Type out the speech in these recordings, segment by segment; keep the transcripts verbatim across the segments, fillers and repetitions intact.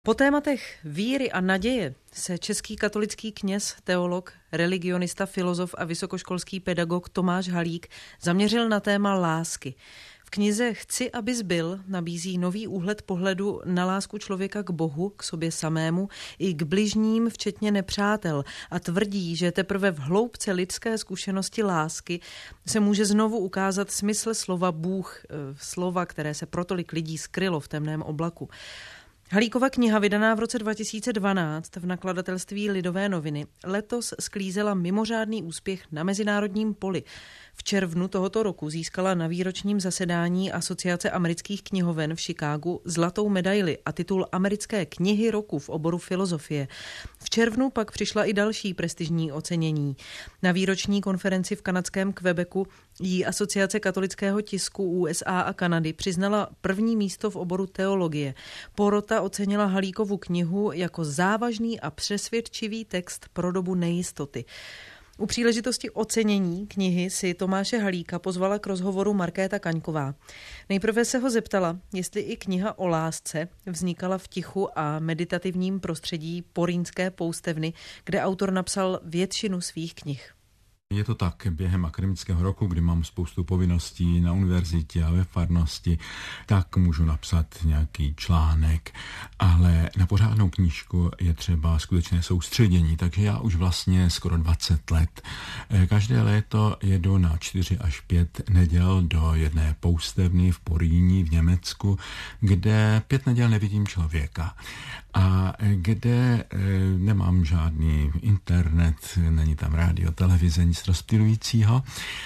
Po tématech víry a naděje se český katolický kněz, teolog, religionista, filozof a vysokoškolský pedagog Tomáš Halík zaměřil na téma lásky. V knize Chci, abys byl nabízí nový úhled pohledu na lásku člověka k Bohu, k sobě samému i k bližním, včetně nepřátel, a tvrdí, že teprve v hloubce lidské zkušenosti lásky se může znovu ukázat smysl slova Bůh, slova, které se pro tolik lidí skrylo v temném oblaku. Halíkova kniha, vydaná v roce dva tisíce dvanáct v nakladatelství Lidové noviny, letos sklízela mimořádný úspěch na mezinárodním poli. V červnu tohoto roku získala na výročním zasedání Asociace amerických knihoven v Chicagu zlatou medaili a titul Americké knihy roku v oboru filozofie. V červnu pak přišla i další prestižní ocenění. Na výroční konferenci v kanadském Quebecu jí Asociace katolického tisku U S A a Kanady přiznala první místo v oboru teologie. Porota ocenila Halíkovu knihu jako závažný a přesvědčivý text pro dobu nejistoty. U příležitosti ocenění knihy si Tomáše Halíka pozvala k rozhovoru Markéta Kaňková. Nejprve se ho zeptala, jestli i kniha o lásce vznikala v tichu a meditativním prostředí Porýnské poustevny, kde autor napsal většinu svých knih. Je to tak, během akademického roku, kdy mám spoustu povinností na univerzitě a ve farnosti, tak můžu napsat nějaký článek, ale na pořádnou knížku je třeba skutečné soustředění, takže já už vlastně skoro dvacet let. Každé léto jedu na čtyři až pět neděl do jedné poustevny v Porýní v Německu, kde pět neděl nevidím člověka a kde nemám žádný internet, není tam rádio, televize, nic rozptylujícího,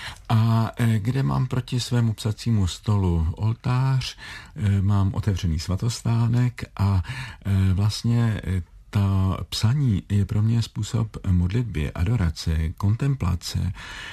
a kde mám proti svému psacímu stolu oltář, mám otevřený svatostánek a vlastně ta psaní je pro mě způsob modlitby, adorace, kontemplace,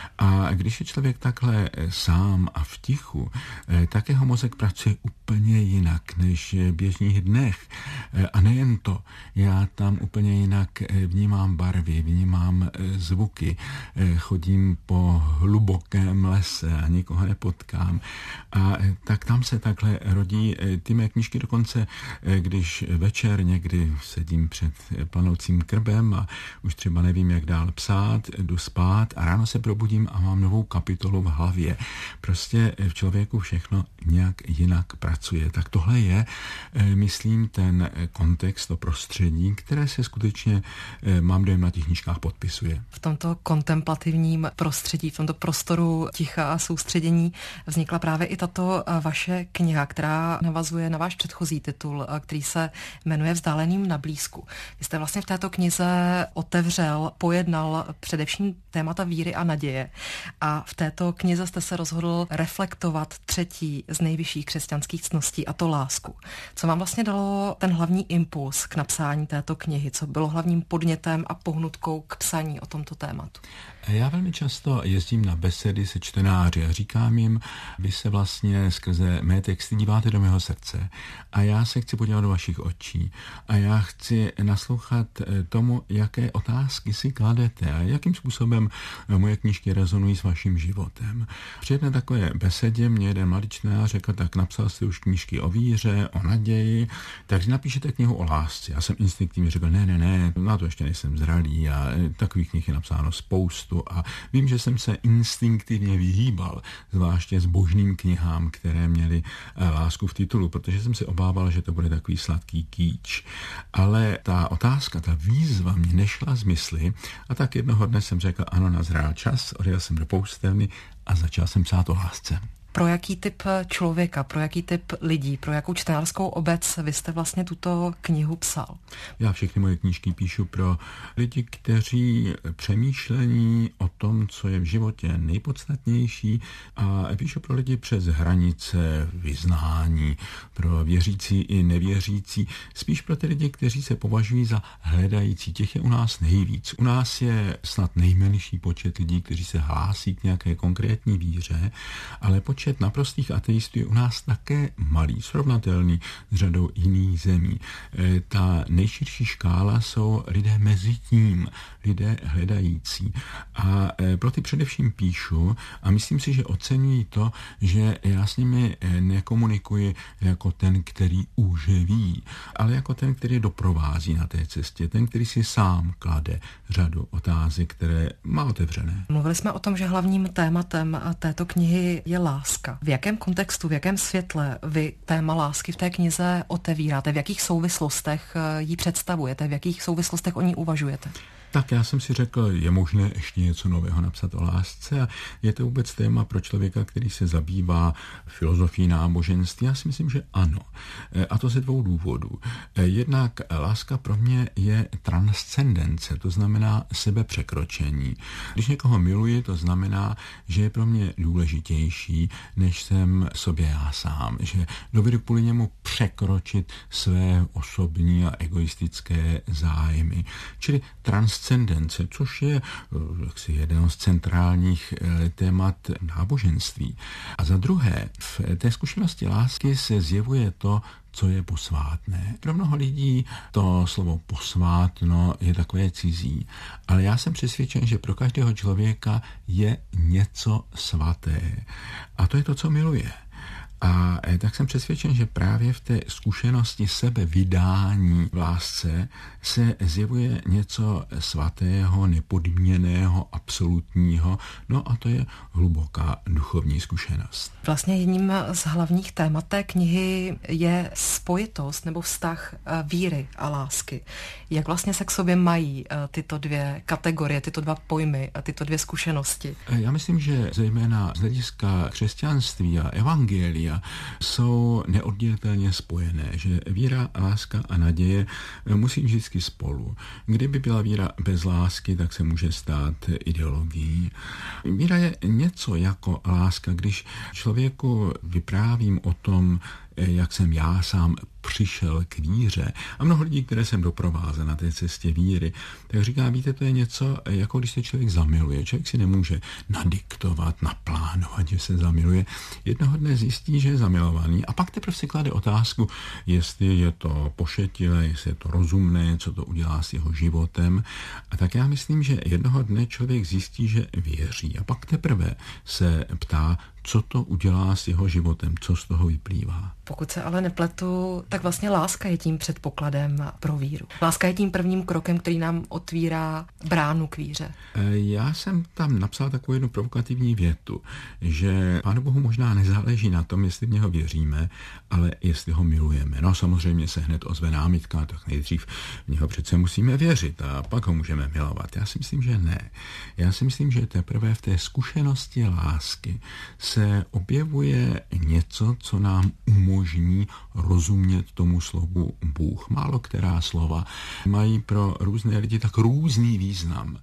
a když je člověk takhle sám a v tichu, tak jeho mozek pracuje úplně jinak než v běžných dnech. A nejen to, já tam úplně jinak vnímám barvy, vnímám zvuky, chodím po hlubokém lese a nikoho nepotkám. A tak tam se takhle rodí ty mé knížky, dokonce když večer někdy sedím před planoucím krbem a už třeba nevím, jak dál psát, jdu spát a ráno se probudím a mám novou kapitolu v hlavě. Prostě v člověku všechno nějak jinak pracuje. Tak tohle je, myslím, ten kontext, to prostředí, které se skutečně, mám dojem, na těch knížkách podpisuje. V tomto kontemplativním prostředí, v tomto prostoru ticha a soustředění vznikla právě i tato vaše kniha, která navazuje na váš předchozí titul, který se jmenuje Vzdáleným na blízku. Vy jste vlastně v této knize otevřel, pojednal především témata víry a naděje. A v této knize jste se rozhodl reflektovat třetí z nejvyšších křesťanských ctností, a to lásku. Co vám vlastně dalo ten hlavní impuls k napsání této knihy? Co bylo hlavním podnětem a pohnutkou k psaní o tomto tématu? Já velmi často jezdím na besedy se čtenáři a říkám jim, vy se vlastně skrze mé texty díváte do mého srdce a já se chci podívat do vašich očí a já chci naslouchat tomu, jaké otázky si kladete a jakým způsobem moje knížky rezonují s vaším životem. Při jedné takové besedě mě jeden mladý čtenář řekl, tak napsal jste už knížky o víře, o naději, tak napíšete knihu o lásce. Já jsem instinktivně řekl, ne, ne, ne, na to ještě nejsem zralý a takových knih je napsáno spoustu. A vím, že jsem se instinktivně vyhýbal, zvláště zbožným knihám, které měly lásku v titulu, protože jsem si obával, že to bude takový sladký kýč. Ale ta otázka, ta výzva mě nešla z mysli a tak jednoho dne jsem řekl, ano, nazrál čas, odjel jsem do poustevny a začal jsem psát o lásce. Pro jaký typ člověka, pro jaký typ lidí, pro jakou čtenářskou obec vy jste vlastně tuto knihu psal? Já všechny moje knížky píšu pro lidi, kteří přemýšlení o tom, co je v životě nejpodstatnější, a píšu pro lidi přes hranice vyznání, pro věřící i nevěřící, spíš pro ty lidi, kteří se považují za hledající. Těch je u nás nejvíc. U nás je snad nejmenší počet lidí, kteří se hlásí k nějaké konkrétní víře, ale počet počet naprostých ateistů je u nás také malý, srovnatelný s řadou jiných zemí. Ta nejširší škála jsou lidé mezi tím, lidé hledající. A pro ty především píšu a myslím si, že oceňují to, že já s nimi nekomunikuji jako ten, který už ví, ale jako ten, který doprovází na té cestě, ten, který si sám klade řadu otázek, které má otevřené. Mluvili jsme o tom, že hlavním tématem této knihy je láska. V jakém kontextu, v jakém světle vy téma lásky v té knize otevíráte? V jakých souvislostech ji představujete? V jakých souvislostech o ní uvažujete? Tak já jsem si řekl, je možné ještě něco nového napsat o lásce a je to vůbec téma pro člověka, který se zabývá filozofií náboženství. Já si myslím, že ano. A to ze dvou důvodů. Jednak láska pro mě je transcendence, to znamená sebepřekročení. Když někoho miluji, to znamená, že je pro mě důležitější, než jsem sobě já sám. Že dovedu kvůli němu překročit své osobní a egoistické zájmy. Čili transcendence, což je jaksi jeden z centrálních témat náboženství. A za druhé, v té zkušenosti lásky se zjevuje to, co je posvátné. Pro mnoho lidí to slovo posvátno je takové cizí, ale já jsem přesvědčen, že pro každého člověka je něco svaté. A to je to, co miluje. A tak jsem přesvědčen, že právě v té zkušenosti sebevydání v lásce se zjevuje něco svatého, nepodmíněného, absolutního, no a to je hluboká duchovní zkušenost. Vlastně jedním z hlavních témat té knihy je spojitost nebo vztah víry a lásky. Jak vlastně se k sobě mají tyto dvě kategorie, tyto dva pojmy a tyto dvě zkušenosti? Já myslím, že zejména z hlediska křesťanství a evangelia jsou neoddělitelně spojené, že víra, láska a naděje musí vždycky spolu. Kdyby byla víra bez lásky, tak se může stát ideologií. Víra je něco jako láska, když člověku vyprávím o tom, jak jsem já sám přišel k víře a mnoho lidí, které jsem doprovázel na té cestě víry, tak říká, víte, to je něco, jako když se člověk zamiluje. Člověk si nemůže nadiktovat, naplánovat, že se zamiluje. Jednoho dne zjistí, že je zamilovaný a pak teprve si klade otázku, jestli je to pošetilé, jestli je to rozumné, co to udělá s jeho životem. A tak já myslím, že jednoho dne člověk zjistí, že věří a pak teprve se ptá, co to udělá s jeho životem, co z toho vyplývá. Pokud se ale nepletu, tak vlastně láska je tím předpokladem pro víru. Láska je tím prvním krokem, který nám otvírá bránu k víře. Já jsem tam napsal takovou jednu provokativní větu, že Pánu Bohu možná nezáleží na tom, jestli v něho věříme, ale jestli ho milujeme. No samozřejmě se hned ozve námitka, tak nejdřív v něho přece musíme věřit a pak ho můžeme milovat. Já si myslím, že ne. Já si myslím, že teprve v té zkušenosti lásky se objevuje něco, co nám umožní rozumět tomu slovu Bůh. Málo která slova mají pro různé lidi tak různý význam,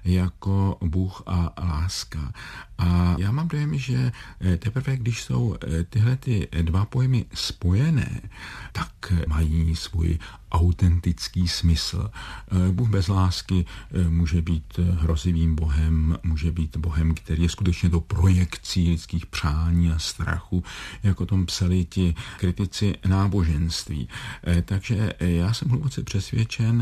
jako Bůh a láska. A já mám dojem, že teprve, když jsou tyhle ty dva pojmy spojené, tak mají svůj autentický smysl. Bůh bez lásky může být hrozivým bohem, může být bohem, který je skutečně do projekcí lidských přání a strachu, jako o tom psali ti kritici náboženství. Takže já jsem hluboce přesvědčen,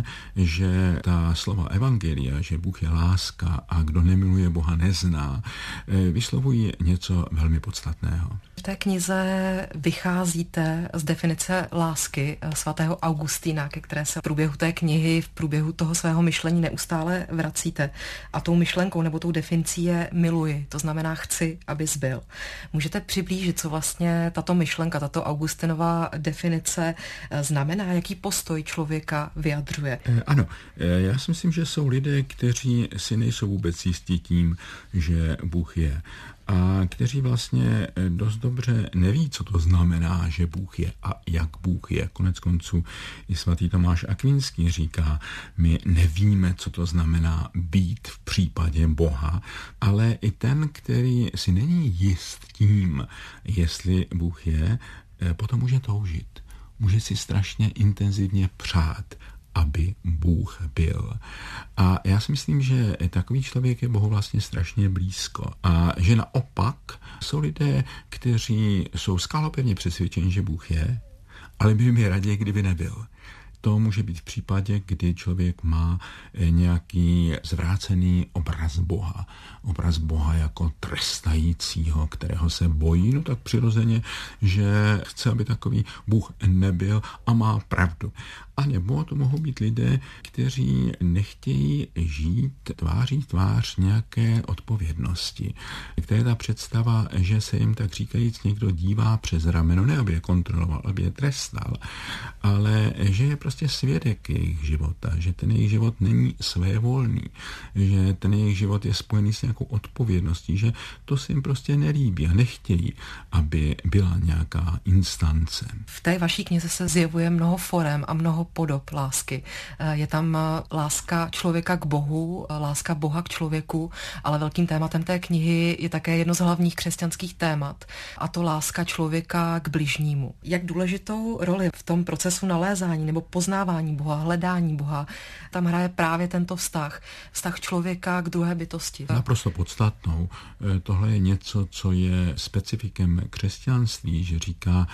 že ta slova evangelia, že Bůh je láska a kdo nemiluje Boha nezná, vyslovují něco velmi podstatného. V té knize vycházíte z definice lásky svatého Augustína, ke které se v průběhu té knihy, v průběhu toho svého myšlení neustále vracíte. A tou myšlenkou nebo tou definicí je miluji, to znamená chci, abys byl. Můžete přiblížit, co vlastně tato myšlenka, tato Augustinova definice znamená, jaký postoj člověka vyjadřuje? Ano, já si myslím, že jsou lidé, kteří si nejsou vůbec jistí tím, že Bůh je. A kteří vlastně dost dobře neví, co to znamená, že Bůh je a jak Bůh je. Konec konců i svatý Tomáš Akvinský říká, my nevíme, co to znamená být v případě Boha, ale i ten, který si není jist tím, jestli Bůh je, potom může toužit. Může si strašně intenzivně přát, aby Bůh byl. A já si myslím, že takový člověk je Bohu vlastně strašně blízko. A že naopak jsou lidé, kteří jsou skálopevně přesvědčeni, že Bůh je, ale by mi raději, kdyby nebyl. To může být v případě, kdy člověk má nějaký zvrácený obraz Boha. Obraz Boha jako trestajícího, kterého se bojí, no tak přirozeně, že chce, aby takový Bůh nebyl a má pravdu. A nebo to mohou být lidé, kteří nechtějí žít tváří tvář nějaké odpovědnosti. Která je ta představa, že se jim tak říkajíc někdo dívá přes rameno, ne aby je kontroloval, aby je trestal, ale že je prostě svědek jejich života, že ten jejich život není svévolný, že ten jejich život je spojený s nějakou odpovědností, že to se jim prostě nelíbí a nechtějí, aby byla nějaká instance. V té vaší knize se zjevuje mnoho forem a mnoho podob lásky. Je tam láska člověka k Bohu, láska Boha k člověku, ale velkým tématem té knihy je také jedno z hlavních křesťanských témat, a to láska člověka k bližnímu. Jak důležitou roli v tom procesu nalézání nebo poznávání Boha, hledání Boha, tam hraje právě tento vztah, vztah člověka k druhé bytosti. Naprosto podstatnou. Tohle je něco, co je specifikem křesťanství, že říká,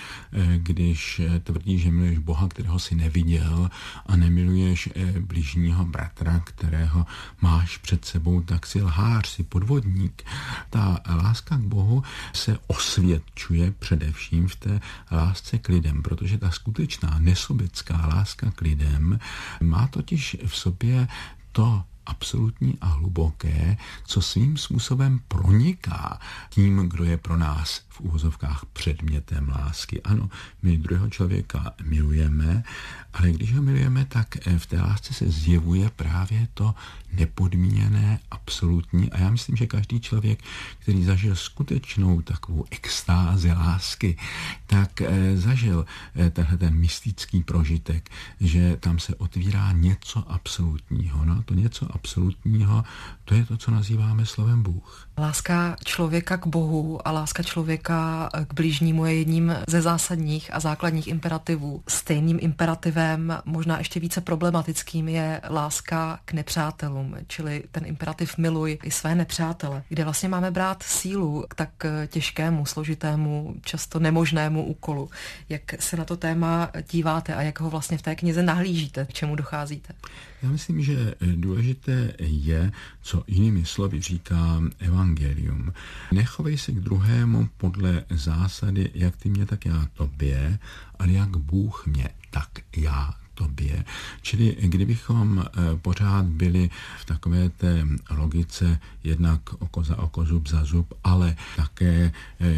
když tvrdíš, že miluješ Boha, kterého si neviděl, a nemiluješ bližního bratra, kterého máš před sebou, tak si lhář, si podvodník. Ta láska k Bohu se osvědčuje především v té lásce k lidem, protože ta skutečná nesobecká láska k lidem má totiž v sobě to absolutní a hluboké, co svým způsobem proniká tím, kdo je pro nás v uvozovkách předmětem lásky. Ano, my druhého člověka milujeme, ale když ho milujeme, tak v té lásce se zjevuje právě to nepodmíněné, absolutní. A já myslím, že každý člověk, který zažil skutečnou takovou extázi lásky, tak zažil tenhle ten mystický prožitek, že tam se otvírá něco absolutního. No a to něco absolutního, to je to, co nazýváme slovem Bůh. Láska člověka k Bohu a láska člověka k bližnímu je jedním ze zásadních a základních imperativů. Stejným imperativem, možná ještě více problematickým, je láska k nepřátelům, čili ten imperativ miluj i své nepřátele, kde vlastně máme brát sílu k tak těžkému, složitému, často nemožnému úkolu. Jak se na to téma díváte a jak ho vlastně v té knize nahlížíte, k čemu docházíte? Já myslím, že důležité je, co jinými slovy říká evangelium. Nechovej se k druhému podle zásady, jak ty mě, tak já tobě, ale jak Bůh mě, tak já tobě. Čili kdybychom pořád byli v takové té logice jednak oko za oko, zub za zub, ale také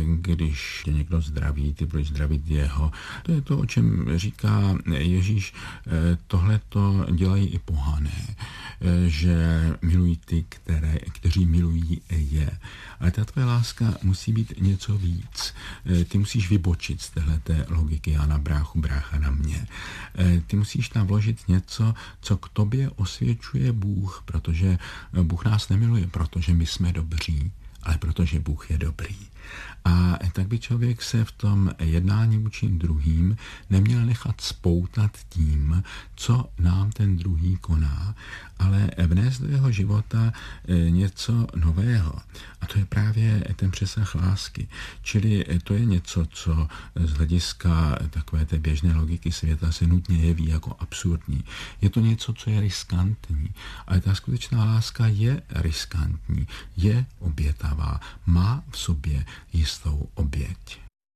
když tě někdo zdraví, ty budeš zdravit jeho. To je to, o čem říká Ježíš, tohle to dělají i pohané, že milují ty, které, kteří milují je. Ale ta tvoje láska musí být něco víc. Ty musíš vybočit z téhleté logiky já na bráchu, brácha na mě. Ty musíš tam vložit něco, co k tobě osvědčuje Bůh, protože Bůh nás nemiluje, protože my jsme dobří, ale protože Bůh je dobrý. A tak by člověk se v tom jednání vůči druhým neměl nechat spoutat tím, co nám ten druhý koná, ale vnést do jeho života něco nového. A to je právě ten přesah lásky. Čili to je něco, co z hlediska takové té běžné logiky světa se nutně jeví jako absurdní. Je to něco, co je riskantní, ale ta skutečná láska je riskantní, je obětavá, má v sobě jistou oběť.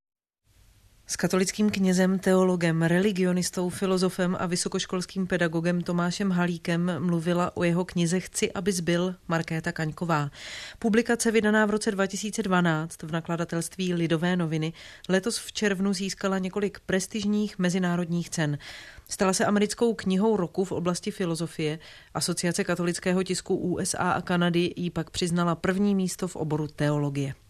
S katolickým knězem, teologem, religionistou, filozofem a vysokoškolským pedagogem Tomášem Halíkem mluvila o jeho knize Chci, abys byl Markéta Kaňková. Publikace vydaná v roce dva tisíce dvanáct v nakladatelství Lidové noviny letos v červnu získala několik prestižních mezinárodních cen. Stala se americkou knihou roku v oblasti filozofie. Asociace katolického tisku U S A a Kanady jí pak přiznala první místo v oboru teologie.